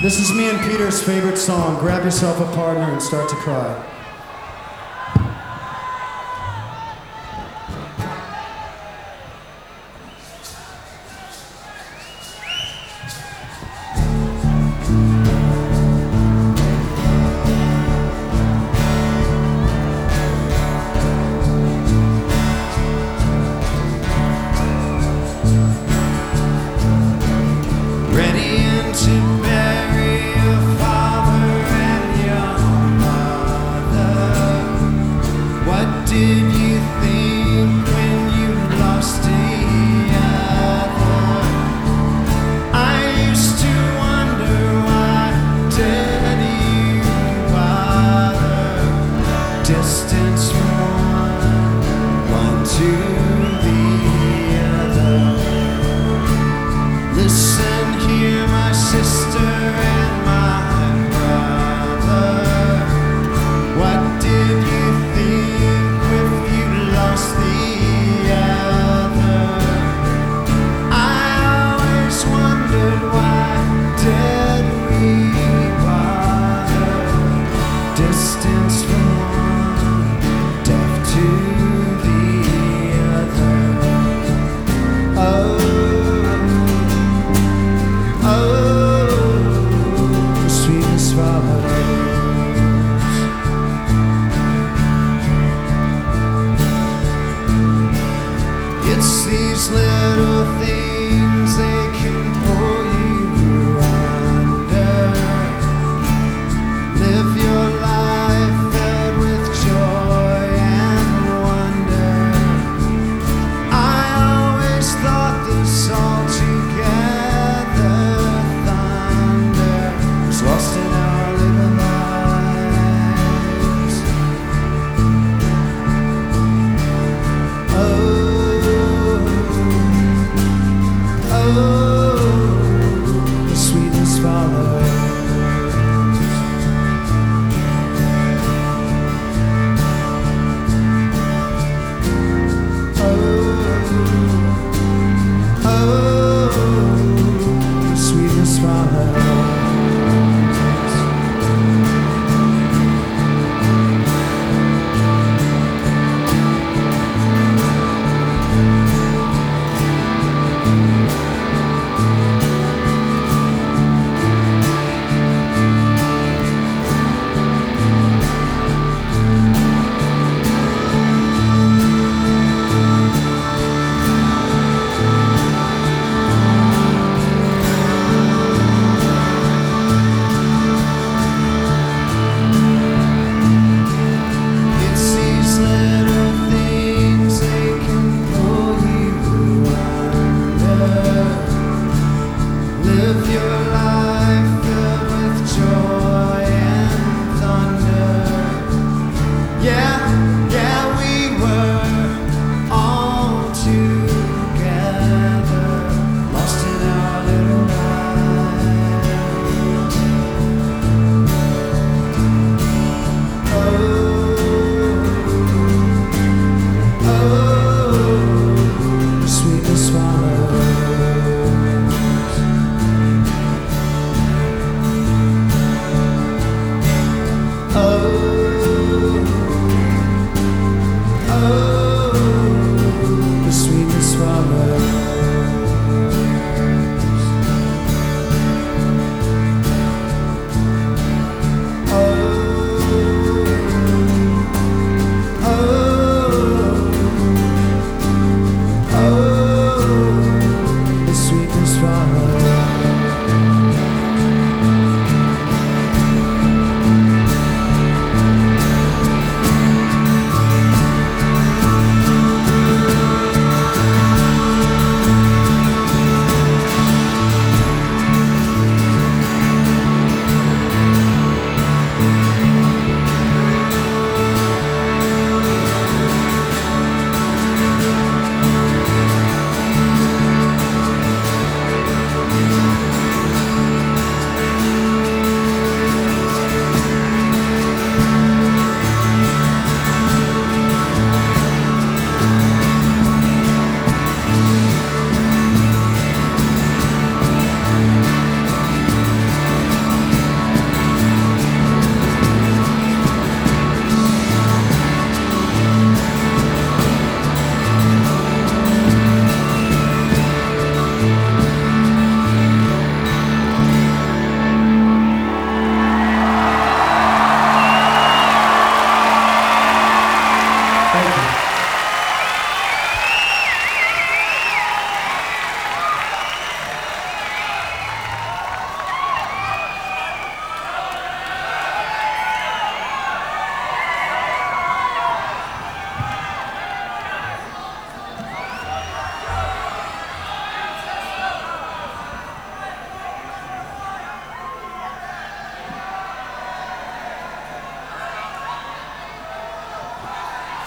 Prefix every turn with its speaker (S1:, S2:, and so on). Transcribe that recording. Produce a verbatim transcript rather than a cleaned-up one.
S1: This is me and Peter's favorite song. Grab yourself a partner and start to cry.
S2: To bury your father and your mother. What did you think when you lost the other? I used to wonder, why did you bother? Distance from one, one to the other. Listen here, my sister and my brother. What did you think if you lost the other? I always wondered, why did we bother? Distance from one, deaf to the other. Oh. It's these little things, they can pull you under. Live your life filled with joy and wonder. I always thought this all together thunder was lost in